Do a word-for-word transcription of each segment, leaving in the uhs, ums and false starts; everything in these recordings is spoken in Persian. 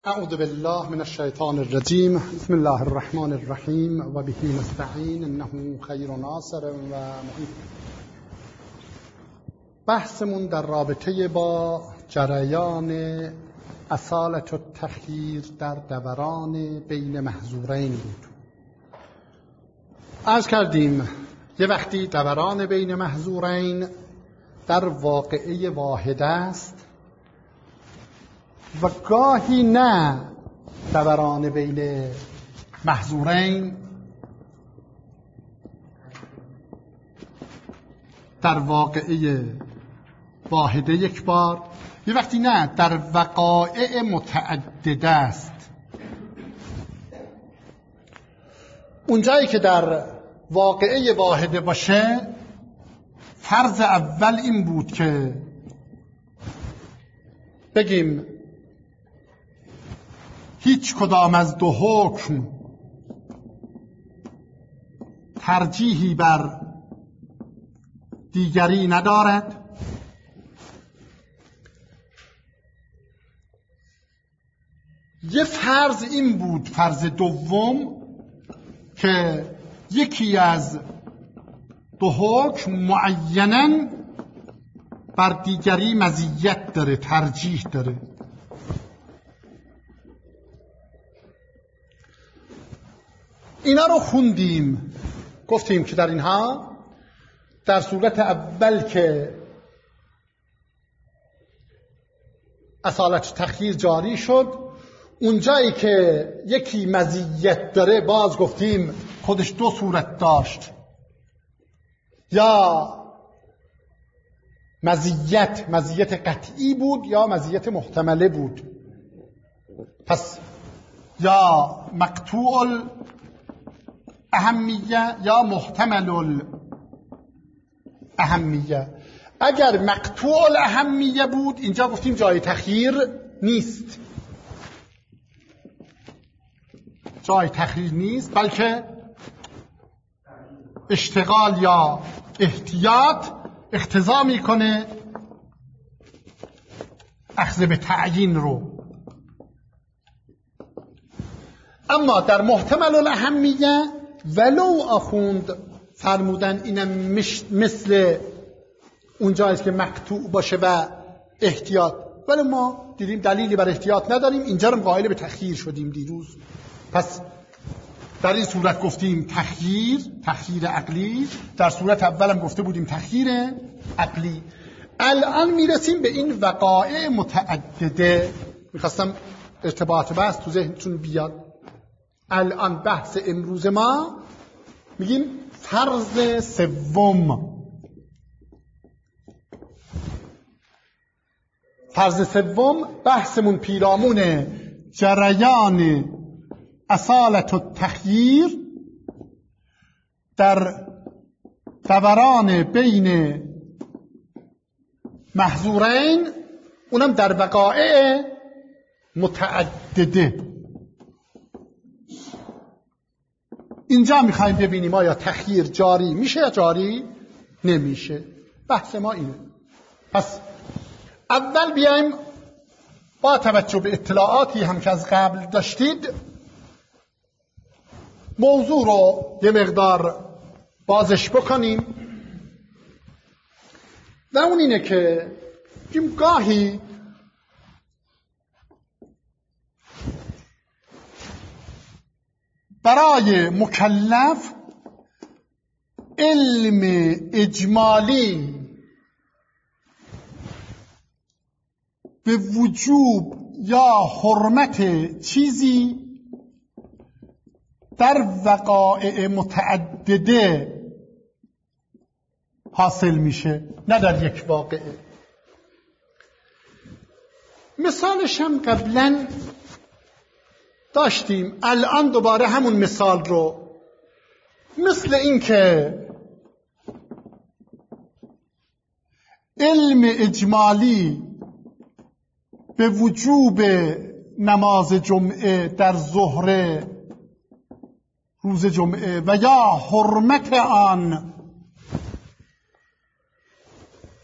اعوذ بالله من الشیطان الرجیم. بسم الله الرحمن الرحیم و به نستعین انه خیر ناصر و معین. بحثمون در رابطه با جریان اصالت التخییر در دوران بین محظورین بود. عرض کردیم یه وقتی دوران بین محظورین در واقعه واحد است و گاهی نه دوران بین محظورین در واقعه واحده یک بار، یه وقتی نه در وقایع متعدده است. اونجایی که در واقعه واحده باشه، فرض اول این بود که بگیم هیچ کدام از دو حکم ترجیحی بر دیگری ندارد. یه فرض این بود، فرض دوم، که یکی از دو حکم معیناً بر دیگری مزیت داره، ترجیح داره. اینا رو خوندیم، گفتیم که در اینها در صورت اول که اصالت تخییر جاری شد، اونجایی که یکی مزیت داره، باز گفتیم خودش دو صورت داشت، یا مزیت مزیت قطعی بود یا مزیت محتمله بود. پس یا مقطوع اهمیه یا محتمل اهمیه. اگر مقطوع اهمیه بود، اینجا گفتیم جای تخییر نیست، جای تخییر نیست، بلکه اشتغال یا احتیاط اقتضا میکنه اخذ به تعیین رو. اما در محتمل الاهمیه ولو آخوند فرمودن اینم مثل اونجاییست که مقطوع باشه و احتیاط، ولی ما دیدیم دلیلی بر احتیاط نداریم، اینجا رو قائل به تخییر شدیم دیروز. پس در این صورت گفتیم تخییر، تخییر عقلی. در صورت اولم گفته بودیم تخییر عقلی. الان میرسیم به این وقایع متعدده. میخواستم ارتباط بحث تو ذهنتون بیاد. الان بحث امروز ما میگیم فرض سوم. فرض سوم بحثمون پیرامون جریان اصالت التخییر در دوران بین محظورین، اونم در وقایع متعدده. اینجا میخوایم ببینیم آیا تخییر جاری میشه یا جاری نمیشه. بحث ما اینه. پس اول بیایم با توجه به اطلاعاتی هم که از قبل داشتید موضوع رو یه مقدار بازش بکنیم، و اون اینه که گاهی برای مکلف علم اجمالی به وجوب یا حرمت چیزی در وقایع متعدده حاصل میشه، نه در یک واقعه. مثالش هم قبلا داشتیم، الان دوباره همون مثال رو، مثل این که علم اجمالی به وجوب نماز جمعه در ظهر روز جمعه و یا حرمت آن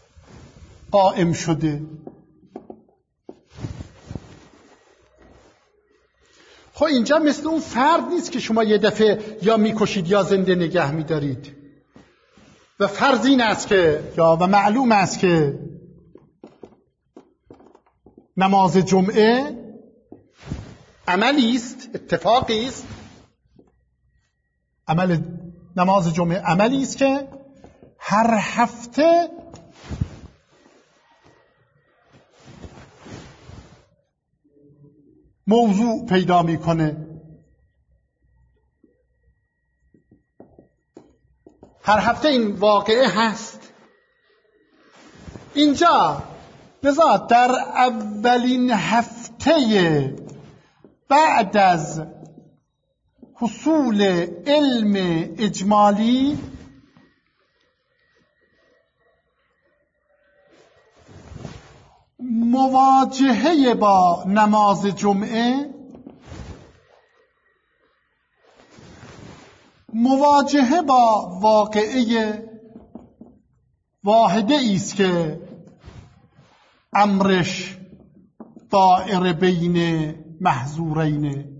قائم شده. خب اینجا مثل اون فرد نیست که شما یه دفعه یا میکشید یا زنده نگه میدارید. و فرض این است که یا و معلوم است که نماز جمعه عملی است، اتفاقی است. عمل نماز جمعه عملی است که هر هفته موضوع پیدا میکنه. هر هفته این واقعه هست. اینجا لذا در اولین هفته بعد از حصول علم اجمالی مواجهه با نماز جمعه مواجهه با واقعه واحده است که امرش دائر بین محظورین.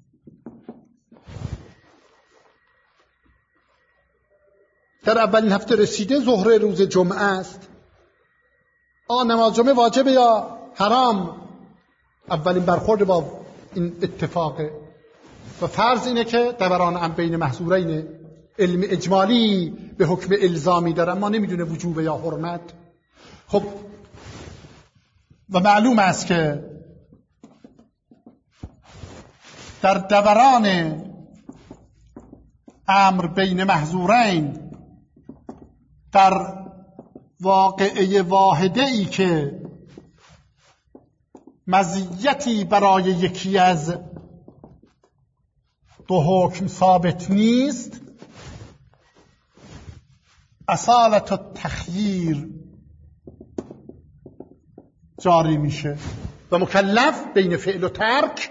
در اولین هفته رسیده ظهر روز جمعه است. آن نماز جمعه واجبه یا حرام؟ اولین برخورد با این اتفاقه و فرض اینه که دوران هم بین محظورین. علم اجمالی به حکم الزامی داره، ما نمیدونه وجوب یا حرمت. خب و معلوم است که در دوران امر بین محظورین، در واقعه واحده ای که مزیتی برای یکی از دو حکم ثابت نیست، اصالت و تخییر جاری میشه و مکلف بین فعل و ترک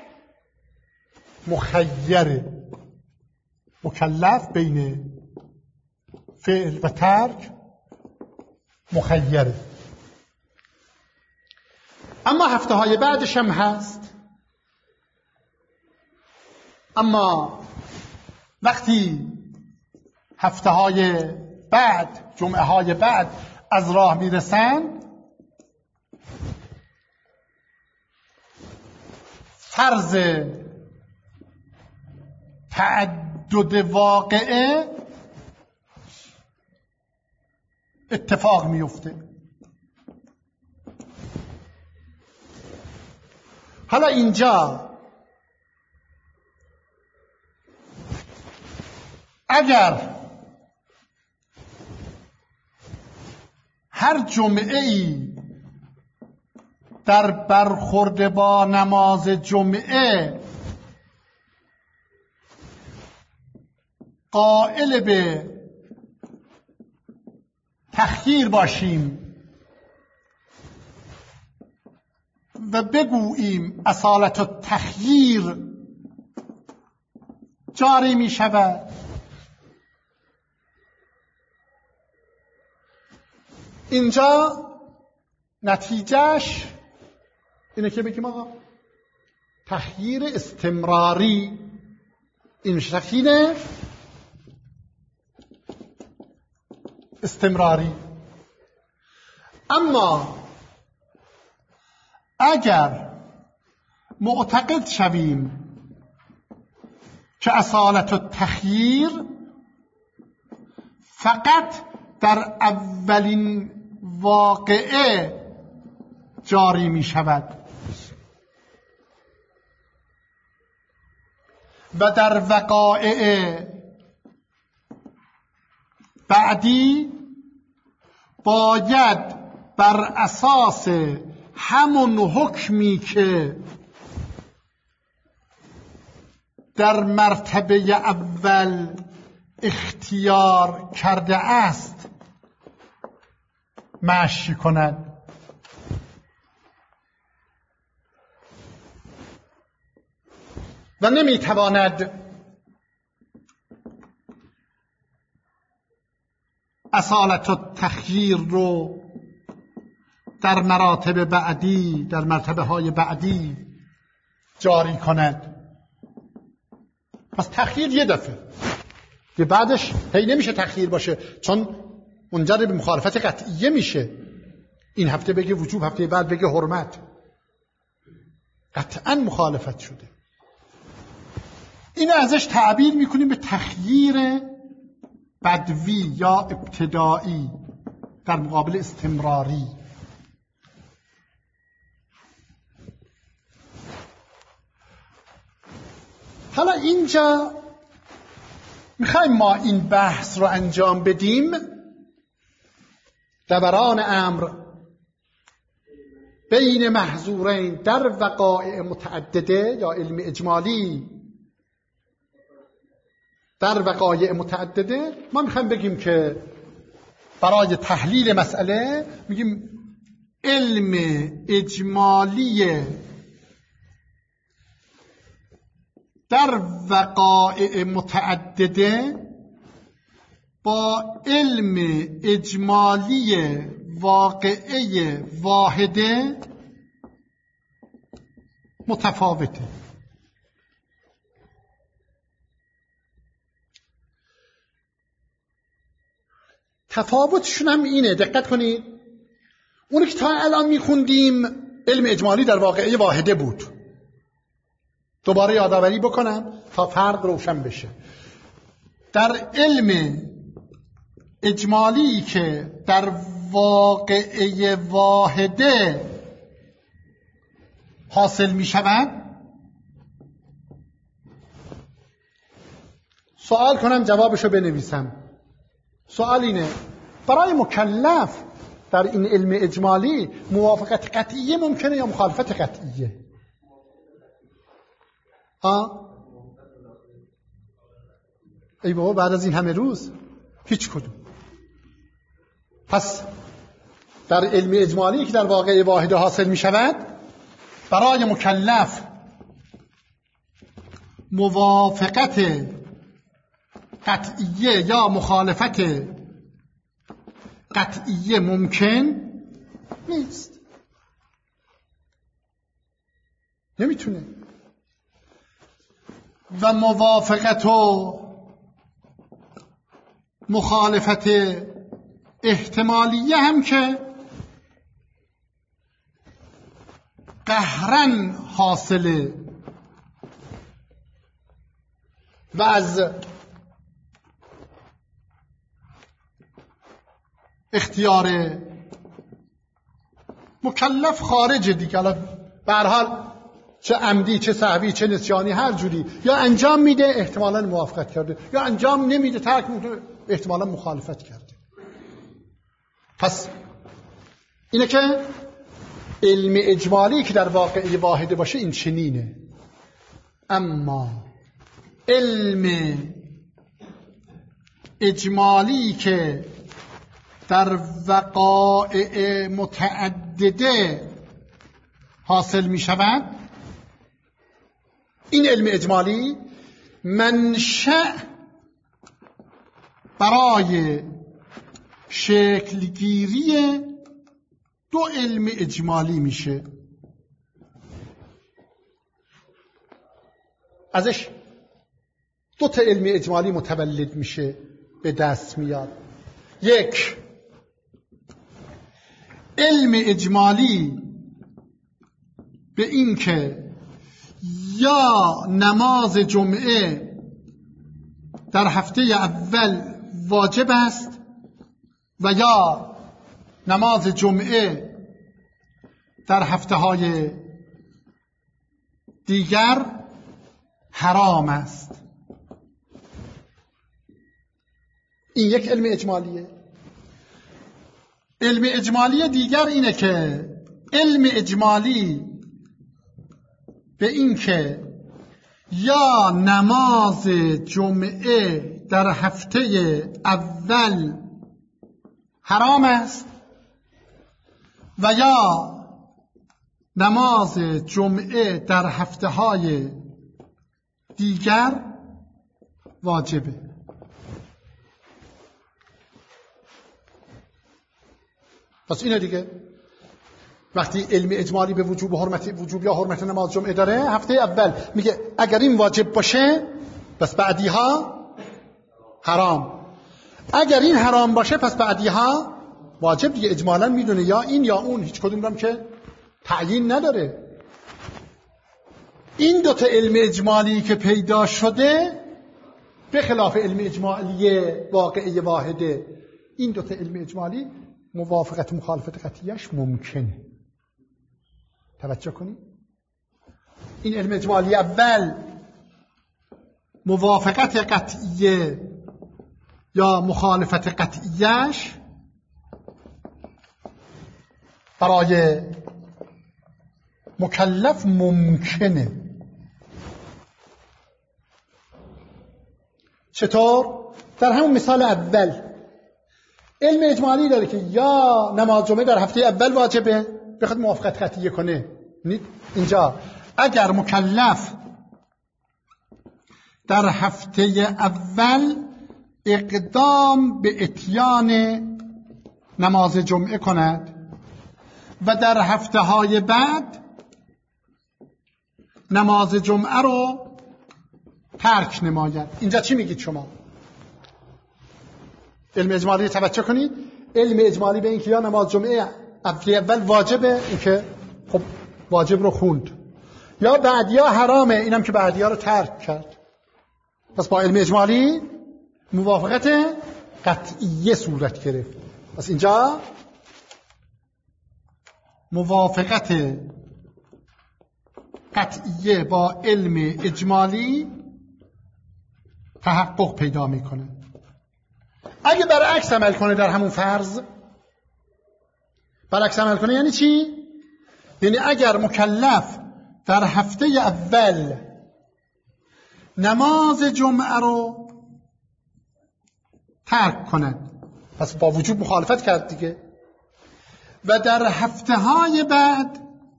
مخیره. مکلف بین فعل و ترک مخیره. اما هفته های بعدش هم هست. اما وقتی هفته های بعد، جمعه های بعد از راه میرسن، فرض تعدد واقعه اتفاق میفته. حالا اینجا اگر هر جمعه ای در برخورد با نماز جمعه قائل به تخییر باشیم و بگوییم اصالت و تخییر جاری می شود، اینجا نتیجهش اینه که بگیم آقا تخییر استمراری این شکینه، استمراری. اما اگر معتقد شویم که اصالت و تخییر فقط در اولین واقعه جاری می شود و در وقایع بعدی باید بر اساس همون حکمی که در مرتبه اول اختیار کرده است مشی کند. و نمیتواند اصالت و تخییر رو در مراتب بعدی، در مرتبه های بعدی جاری کند. پس تخییر یه دفعه، که بعدش هی نمیشه تخییر باشه، چون منجر به مخالفت قطعیه میشه. این هفته بگه وجوب، هفته بعد بگه حرمت، قطعا مخالفت شده. این ازش تعبیر میکنیم به تخییر بدوی یا ابتدایی در مقابل استمراری. حالا اینجا میخوایم ما این بحث رو انجام بدیم. دوران امر بین محظورین در وقایع متعدده یا علم اجمالی در وقایع متعدده، ما میخوایم بگیم که برای تحلیل مسئله میگیم علم اجمالی در وقایع متعدده با علم اجمالی واقعه واحده متفاوته. تفاوتشون هم اینه، دقت کنید، اونی که تا الان میخوندیم علم اجمالی در واقعه واحده بود. دوباره یادآوری بکنم تا فرق روشن بشه. در علم اجمالی که در واقعه واحده حاصل می شود، سوال کنم جوابشو بنویسم. سوال اینه، برای مکلف در این علم اجمالی موافقت قطعیه ممکنه یا مخالفت قطعیه؟ ها؟ ای بابا بعد از این همه روز هیچ کدوم. پس در علم اجمالی که در واقع واحده حاصل می شود، برای مکلف موافقت قطعیه یا مخالفت قطعیه ممکن نیست، نمیتونه. و موافقت و مخالفت احتمالیه هم که قهرن حاصله و از اختیار مکلف خارج دیگه. حالا به هر حال چه عمدی چه سهوی چه نسیانی هر جوری، یا انجام میده احتمالاً موافقت کرده، یا انجام نمیده ترک میکنه احتمالاً مخالفت کرده. پس اینه که علم اجمالی که در واقعی واحده باشه این چنینه. اما علم اجمالی که در وقایع متعدده حاصل می شود، این علم اجمالی منشأ برای شکلگیری دو علم اجمالی میشه. ازش دو تا علم اجمالی متولد میشه، به دست میاد. یک، علم اجمالی به این که یا نماز جمعه در هفته اول واجب است و یا نماز جمعه در هفته های دیگر حرام است. این یک علم اجمالیه. علم اجمالی دیگر اینه که علم اجمالی به این که یا نماز جمعه در هفته اول حرام است و یا نماز جمعه در هفته های دیگر واجبه. پس اینه دیگه، وقتی علم اجمالی به وجوب حرمت وجوب یا حرمت نماز جمعه داره، هفته اول میگه اگر این واجب باشه پس بعدی ها حرام. اگر این حرام باشه پس بعدی ها واجب دیگه. اجمالا میدونه یا این یا اون، هیچ کدوم هم که تعیین نداره. این دوتا علم اجمالی که پیدا شده به خلاف علم اجمالی واقعی واحده، این دوتا علم اجمالی موافقت مخالفت قطعیش ممکنه. توجه کنید، این علم اجمالی اول موافقت قطعیه یا مخالفت قطعیش برای مکلف ممکنه. چطور؟ در همون مثال اول علم اجمالی داره که یا نماز جمعه در هفته اول واجبه، بخواد موافقت قطعیه کنه. اینجا اگر مکلف در هفته اول اقدام به اتیان نماز جمعه کند و در هفته های بعد نماز جمعه رو ترک نماید، اینجا چی میگید شما؟ علم اجمالی توجه کنید. علم اجمالی به این که یا نماز جمعه هفته اول واجبه، این که خب واجب رو خوند، یا بعدیا حرامه، اینم که بعدیا رو ترک کرد. پس با علم اجمالی موافقت قطعیه صورت گرفت. پس اینجا موافقت قطعیه با علم اجمالی تحقق پیدا میکنه. اگه برعکس عمل کنه در همون فرض، برعکس عمل کنه یعنی چی؟ یعنی اگر مکلف در هفته اول نماز جمعه رو ترک کند، پس با وجوب مخالفت کرد دیگه، و در هفته های بعد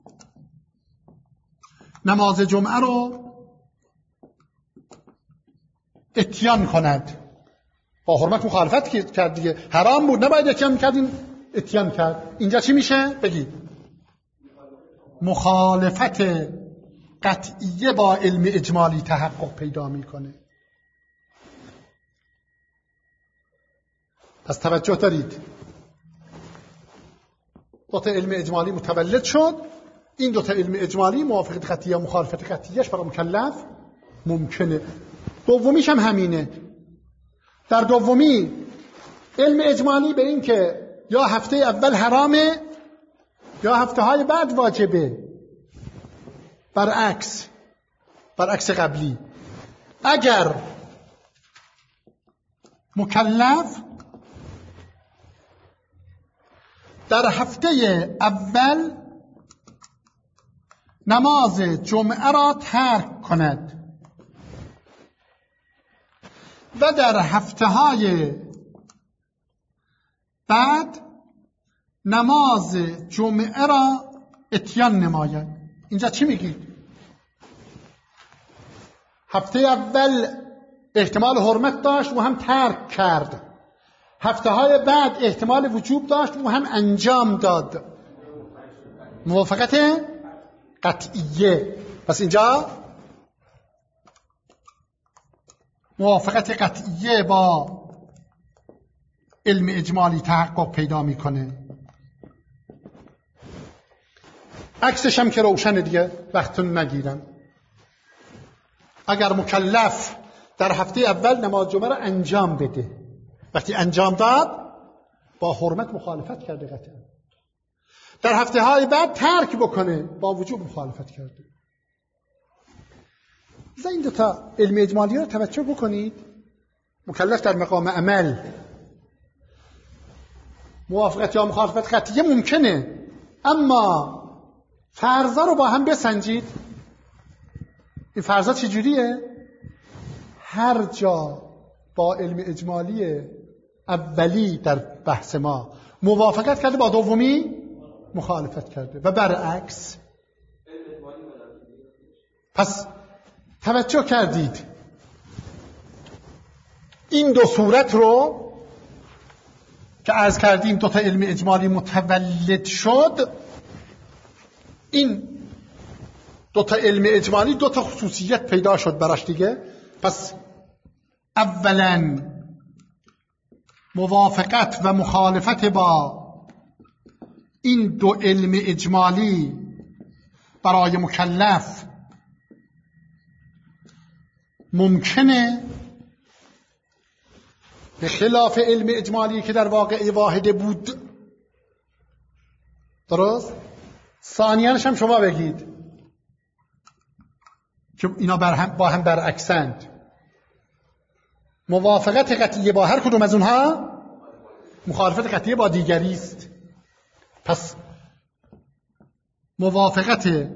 نماز جمعه رو اتیان کند، با حرمت مخالفت کرد دیگه، حرام بود نباید اتیان میکرد، این اتیان کرد. اینجا چی میشه؟ بگید. مخالفت قطعیه با علم اجمالی تحقق پیدا میکنه. پس توجه دارید، دوتا علم اجمالی متولد شد. این دوتا علم اجمالی موافقت قطعیه و مخالفت قطعیهش برای مکلف ممکنه. دومیش هم همینه. در دومی علم اجمالی به این که یا هفته اول حرامه یا هفته های بعد واجبه، برعکس برعکس قبلی. اگر مکلف در هفته اول نماز جمعه را ترک کند و در هفته های بعد نماز جمعه را اتیان نماید، اینجا چی میگید؟ هفته اول احتمال حرمت داشت و هم ترک کرد، هفته های بعد احتمال وجوب داشت و هم انجام داد، موافقت قطعیه. پس اینجا موافقت قطعیه با علم اجمالی تحقق پیدا میکنه. عکسش هم که روشن دیگه، وقتتون نگیرم. اگر مکلف در هفته اول نماز جمعه را انجام بده، وقتی انجام داد با حرمت مخالفت کرده قطعا، در هفته های بعد ترک بکنه با وجوب مخالفت کرده. مثلا این دوتا علم اجمالی رو توجه بکنید. مکلف در مقام عمل موافقت یا مخالفت قطعیه ممکنه، اما فرضا رو با هم بسنجید. این فرضا چجوریه؟ هر جا با علم اجمالی اولی در بحث ما موافقت کرده، با دومی مخالفت کرده و برعکس. پس توجه کردید این دو صورت رو که عرض کردیم دو تا علم اجمالی متولد شد. این دو تا علم اجمالی دو تا خصوصیت پیدا شد براش دیگه. پس اولا موافقت و مخالفت با این دو علم اجمالی برای مکلف ممکنه، به خلاف علم اجمالی که در واقع واحده بود. درست؟ ثانیانش هم شما بگید که اینا بر هم با هم برعکسند. موافقت قطعیه با هر کدوم از اونها مخالفت قطعیه با دیگری است. پس موافقت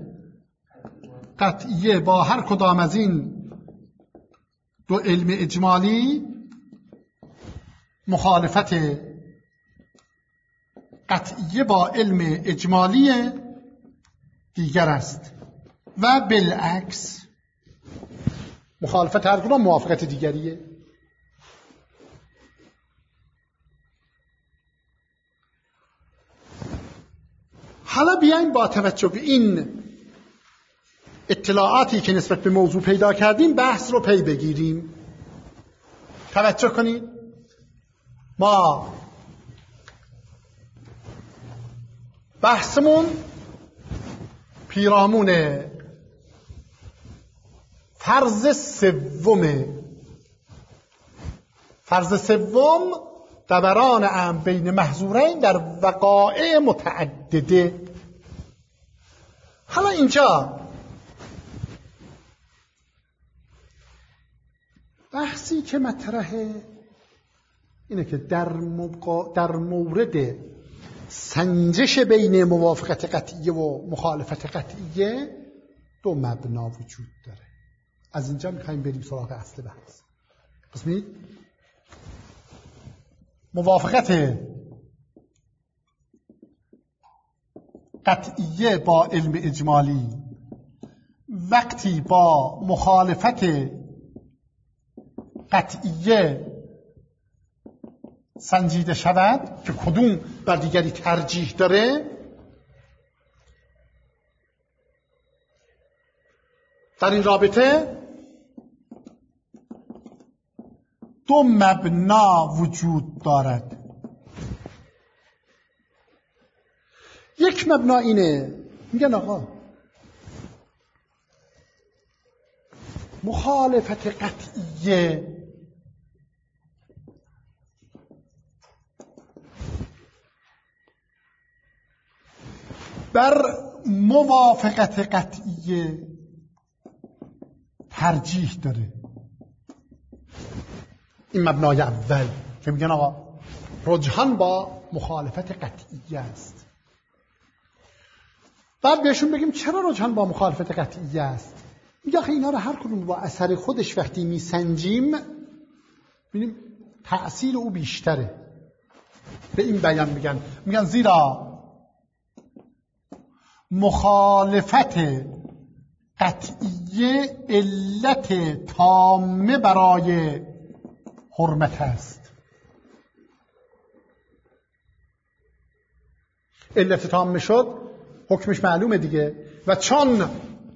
قطعیه با هر کدام از این دو علم اجمالی مخالفت قطعیه با علم اجمالی دیگر است و بالعکس مخالفت هر کدام موافقت دیگریه. حالا بیایم با توجه به این اطلاعاتی که نسبت به موضوع پیدا کردیم بحث رو پی بگیریم. توجه کنید، ما بحثمون پیرامون فرض سومه. فرض سوم دوران امر بین محظورین در وقایع متعدده. حالا اینجا بحثی که مطرحه اینه که در, مبقا... در مورد سنجش بین موافقت قطعیه و مخالفت قطعیه دو مبنا وجود داره. از اینجا میخواییم بریم سراغ اصل بحث. پس می‌بینید موافقت قطعیه با علم اجمالی وقتی با مخالفت قطعیه سنجیده شود که کدوم بر دیگری ترجیح داره، در این رابطه دو مبنا وجود دارد. یک مبنا اینه، میگن آقا مخالفت قطعیه بر موافقت قطعیه ترجیح داره. این مبنای اول که میگن آقا رجحان با مخالفت قطعیه است. بعد بهشون بگیم چرا رجحان با مخالفت قطعیه است؟ میگه آخه اینا رو هر کدوم با اثر خودش وقتی میسنجیم ببینیم تأثیر او بیشتره. به این بیان میگن میگن زیرا مخالفت قطعیه علت تامه برای حرمت است. علت تامه شد حکمش معلومه دیگه. و چون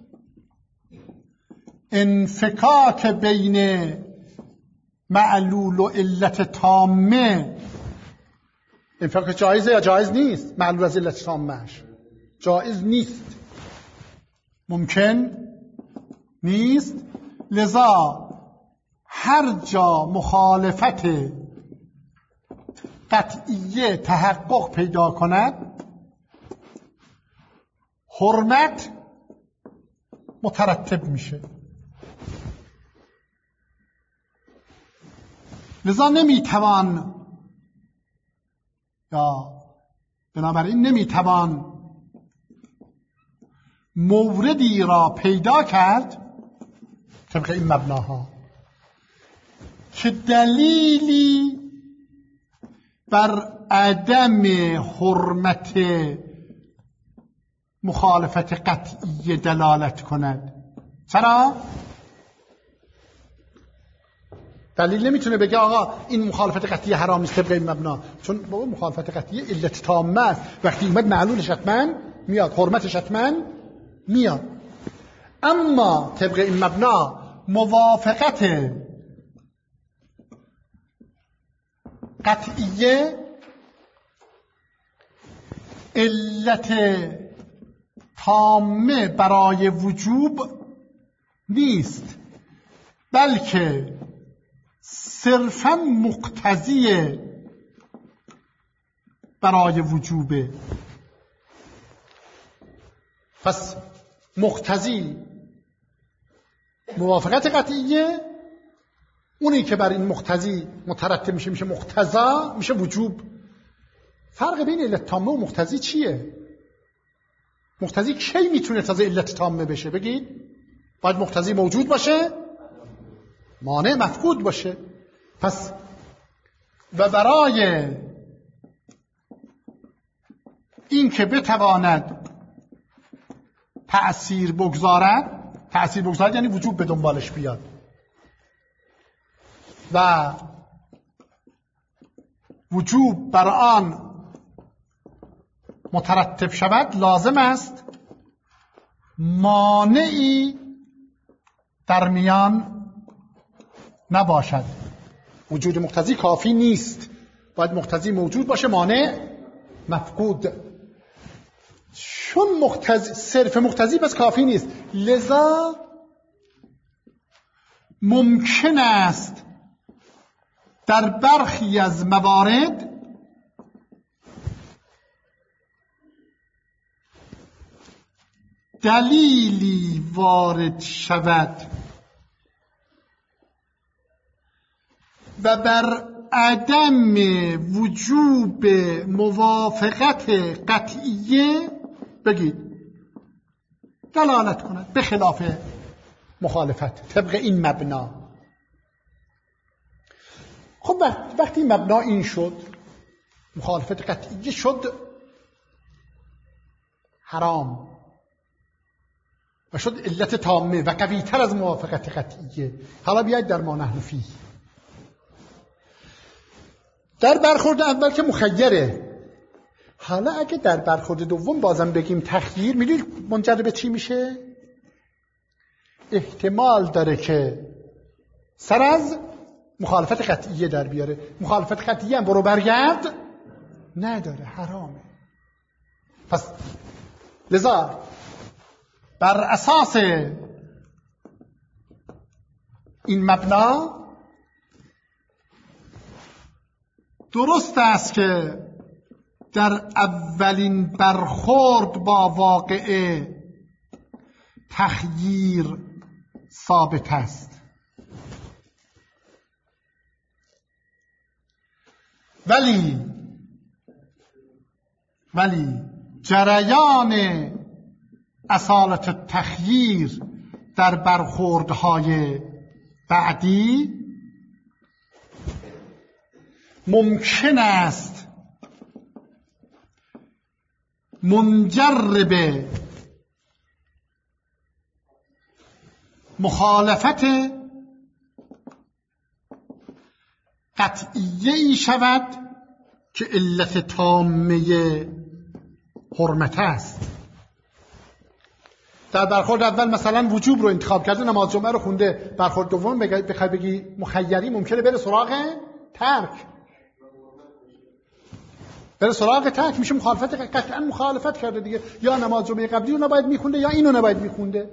انفکاک بین معلول و علت تامه انفکاک جایزه یا جایز نیست؟ معلول از علت تامهش جایز نیست، ممکن نیست. لذا هر جا مخالفت قطعیه تحقق پیدا کند حرمت مترتب میشه. لذا نمیتوان یا بنابراین نمیتوان موردی را پیدا کرد طبق این مبناها که دلیلی بر عدم حرمت مخالفت قطعی دلالت کند. چرا؟ دلیل نمیتونه بگه آقا این مخالفت قطعی حرام نیست طبق این مبنا، چون بابا مخالفت قطعی علت تامه است. وقتی اومد معلولش حتما میاد، حرمتش حتما میاد. اما طبق این مبنا موافقت قطعیه علت تامه برای وجوب نیست، بلکه صرفاً مقتضی برای وجوبه. پس مقتضی موافقت قطعیه، اونی که بر این مقتضی مترتب میشه میشه مقتضا، میشه وجوب. فرق بین علت تامه و مقتضی چیه؟ مقتضی کی میتونه تازه علت تامه بشه؟ بگید. باید مقتضی موجود باشه، مانع مفقود باشه. پس و برای این که بتواند تأثیر بگذارد، تأثیر بگذارد یعنی وجوب به دنبالش بیاد و وجوب بر آن مترتب شود، لازم است مانعی در میان نباشد. وجود مقتضی کافی نیست، باید مقتضی موجود باشه، مانع مفقود. چون مقتضی صرف مقتضی بس کافی نیست، لذا ممکن است در برخی از موارد دلیلی وارد شود و بر عدم وجوب موافقت قطعیه بگید دلالت کند، به خلاف مخالفت طبق این مبنا. خب وقتی این مبنا این شد، مخالفت قطعیه شد حرام و شد علت تامه و قوی‌تر از موافقت قطعیه. حالا بیاید در ما نحن فیه. در برخورد اول که مخیره، حالا اگه در برخورد دوم بازم بگیم تخییر، میدونید منجر به چی میشه؟ احتمال داره که سر از مخالفت قطعیه در بیاره. مخالفت قطعیه هم برو برگرد نداره، حرامه. پس لذا بر اساس این مبنا درست است که در اولین برخورد با واقعه تخییر ثابت است، ولی ولی جریان اصالت التخییر در برخوردهای بعدی ممکن است منجر به مخالفت قطعیه‌ای شود که علت تامه حرمت است. در برخورد اول مثلا وجوب رو انتخاب کرده، نماز جمعه رو خونده، برخورد دوم بخوای بگی مخیری ممکنه بره سراغ ترک، بره سراغ ترک میشه مخالفت، قطعا مخالفت کرده دیگه. یا نماز جمعه قبلی رو نباید میخونده یا اینو نباید میخونده،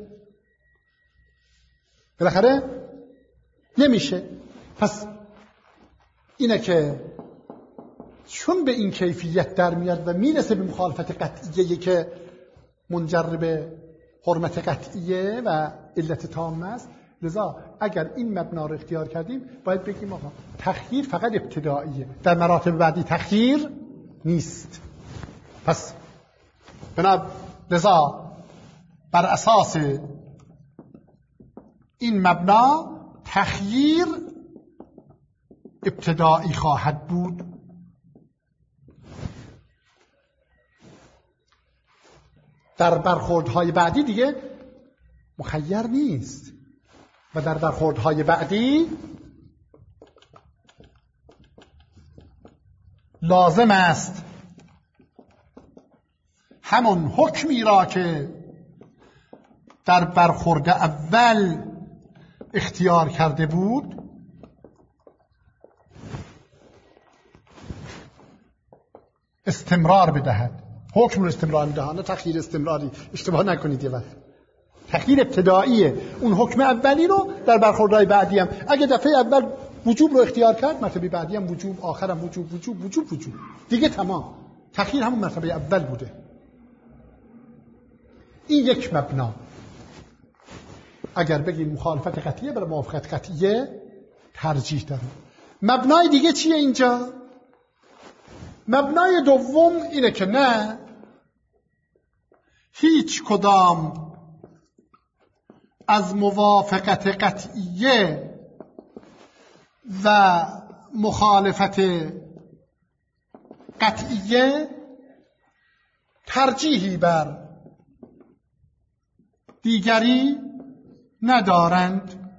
بالاخره نمیشه. پس اینه که چون به این کیفیت در میاد و میرسه به مخالفت قطعیه که منجر به حرمت قطعیه و علت تامه است، لذا اگر این مبنا رو اختیار کردیم باید بگیم آقا تخییر فقط ابتداییه، در مراتب بعدی تخییر نیست. پس بنا لذا بر اساس این مبنا تخییر ابتدایی خواهد بود. در برخوردهای بعدی دیگه مخیر نیست و در برخوردهای بعدی لازم است همون حکمی را که در برخورد اول اختیار کرده بود استمرار بدهد. حکم رو استمرار میدهد، نه تخییر استمراری. اشتباه نکنید یه وقت. تخییر ابتداییه. اون حکم اولی رو در برخوردهای بعدی هم اگه دفعه اول وجوب رو اختیار کرد، مرتبه بعدی هم وجوب، آخرم وجوب وجوب وجوب وجوب. دیگه تمام. تخییر همون مرتبه اول بوده. این یک مبنا. اگر بگیم مخالفت قطعیه برای موافقت قطعیه ترجیح داره. مبنای دیگه چیه اینجا؟ مبنای دوم اینه که نه، هیچ کدام از موافقت قطعیه و مخالفت قطعیه ترجیحی بر دیگری ندارند.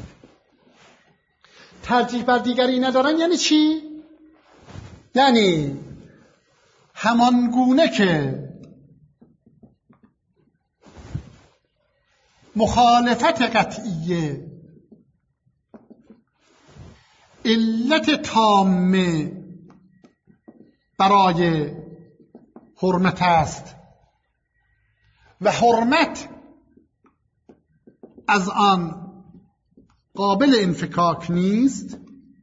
ترجیح بر دیگری ندارند یعنی چی؟ یعنی همان گونه که مخالفت قطعیه علت تامه برای حرمت است و حرمت از آن قابل انفکاک نیست،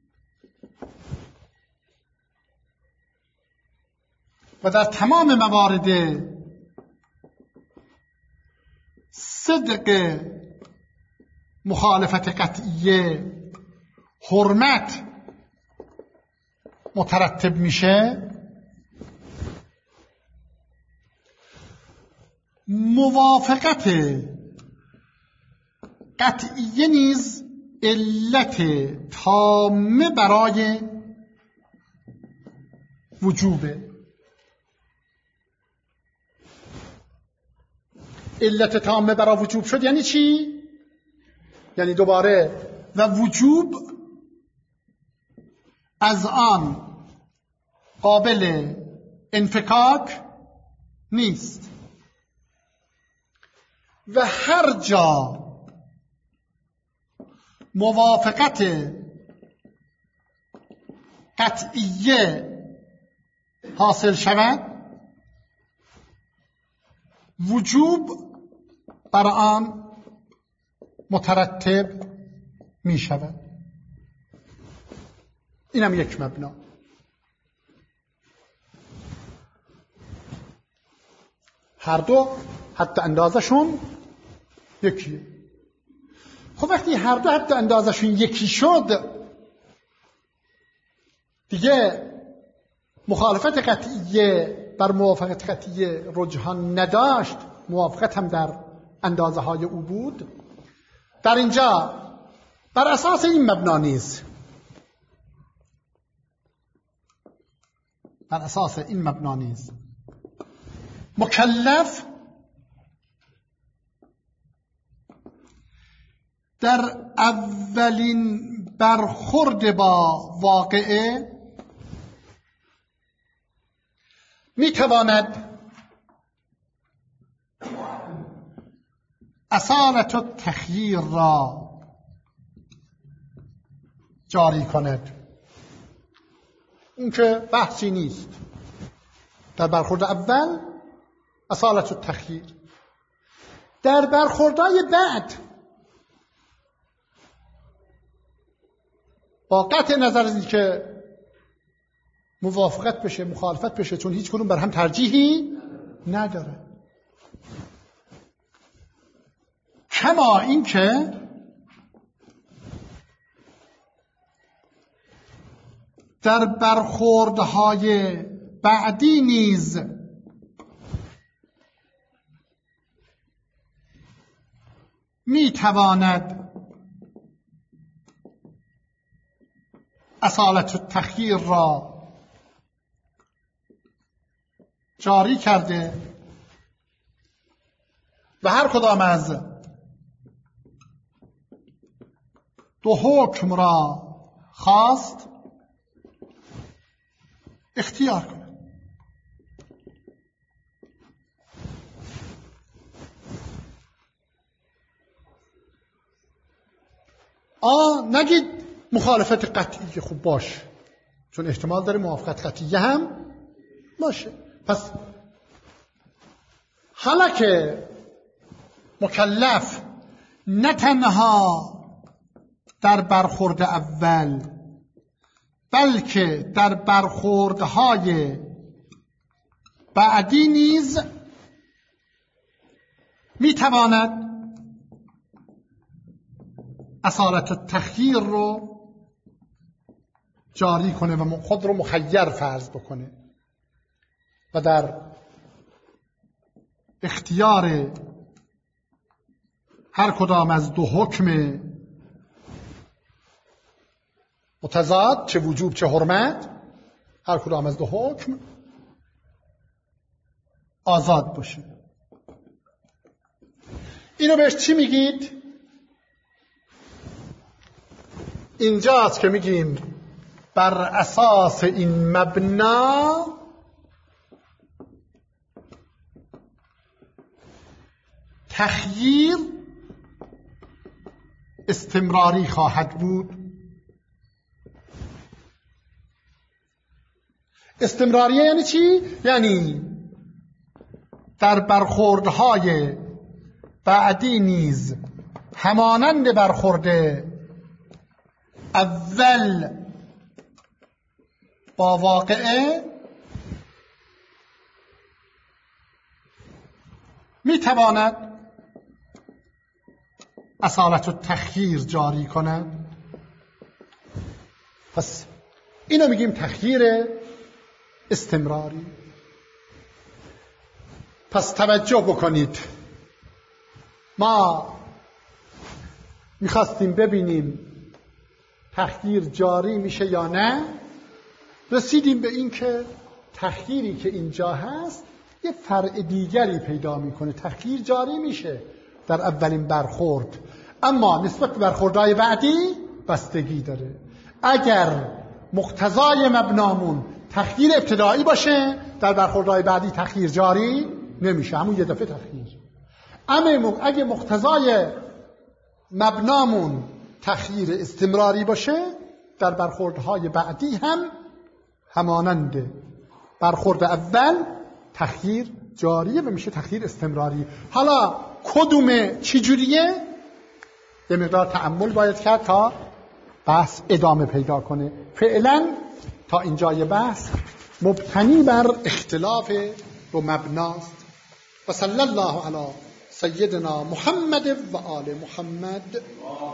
و در تمام موارد صدق مخالفت قطعیه حرمت مترتب میشه، موافقت قطعیه نیز علت تامه برای وجوبه. علت تامه برای وجوب شد یعنی چی؟ یعنی دوباره و وجوب از آن قابل انفکاک نیست و هر جا موافقت قطعیه حاصل شود، وجوب بر آن مترتب می شود. اینم یک مبنا. هر دو حتی اندازشون یکیه. خب وقتی هر دو حتی اندازشون یکی شد، دیگه مخالفت قطعیه بر موافقت قطعیه رجحان نداشت، موافقت هم در اندازه های او بود. در اینجا بر اساس این مبنا نیست، بر اساس این مبنا نیست مکلف در اولین برخورد با واقعه میتواند اصالت التخییر را جاری کند. اون که بحثی نیست. در برخورد اول اصالت التخییر، در برخوردهای بعد با قطع نظر از اینکه موافقت بشه مخالفت بشه، چون هیچ کدوم بر هم ترجیحی نداره. کما اینکه در برخوردهای بعدی نیز میتواند اصالت التخییر را جاری کرده و هر کدام از دو حکم را خواست اختیار کند. آ نگید مخالفت قطعی خوب باش، چون احتمال داره موافقت قطعی هم باشه. پس حالا که مکلف نه تنها در برخورد اول بلکه در برخوردهای بعدی نیز میتواند اصالت تخییر رو جاری کنه و خود رو مخیر فرض بکنه و در اختیار هر کدام از دو حکم متضاد، چه وجوب چه حرمت، هر کدام از دو حکم آزاد باشه. اینو بهش چی میگید؟ اینجاست که میگیم بر اساس این مبنا تخییر استمراری خواهد بود. استمراریه یعنی چی؟ یعنی در برخوردهای بعدی نیز همانند برخورد اول با واقعه میتواند اصالت و تخییر جاری کند. پس اینو میگیم تخییر استمراری. پس توجه بکنید، ما میخواستیم ببینیم تخییر جاری میشه یا نه، رسیدیم به این که تخییری که اینجا هست یه فرع دیگری پیدا میکنه. تخییر جاری میشه در اولین برخورد، اما نسبت به برخوردهای بعدی بستگی داره. اگر مقتضای مبنامون تخییر ابتدایی باشه، در برخوردهای بعدی تخییر جاری نمیشه، همون یه دفعه تخییر. اما اگه مقتضای مبنامون تخییر استمراری باشه، در برخوردهای بعدی هم همانند برخورد اول تخییر جاریه و میشه تخییر استمراری. حالا کدومه چی جوریه؟ یه مقدار تأمل باید کرد تا بحث ادامه پیدا کنه. فعلا تا اینجای بحث مبتنی بر اختلاف دو مبناست. و صلی الله علی سیدنا محمد و آل محمد.